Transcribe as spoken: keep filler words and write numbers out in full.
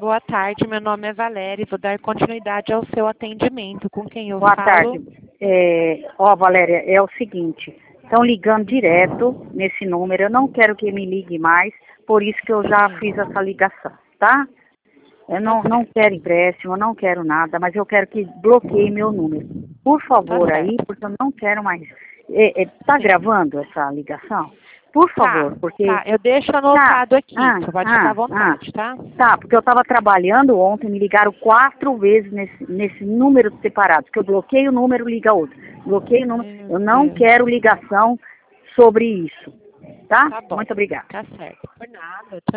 boa tarde. Meu nome é Valéria e vou dar continuidade ao seu atendimento. Com quem eu Boa falo? tarde. É, ó, Valéria, é o seguinte, estão ligando direto nesse número, eu não quero que me ligue mais, por isso que eu já Sim. fiz essa ligação, tá? Eu não, Tá não certo. quero empréstimo, eu não quero nada, mas eu quero que bloqueie meu número. Por favor, Tá aí, certo. porque eu não quero mais. É, é, tá Sim. gravando essa ligação? Por Tá, favor, porque... tá. Eu deixo Tá, anotado aqui. ah, Você pode ficar à ah, ah. vontade, tá? Tá, porque eu estava trabalhando ontem, me ligaram quatro vezes nesse, nesse número separado, que eu bloqueio o número, liga outro. Bloqueio o número. Meu Eu não Deus. quero ligação sobre isso, tá? Tá bom. Muito obrigada. Tá certo. Por nada. Tchau.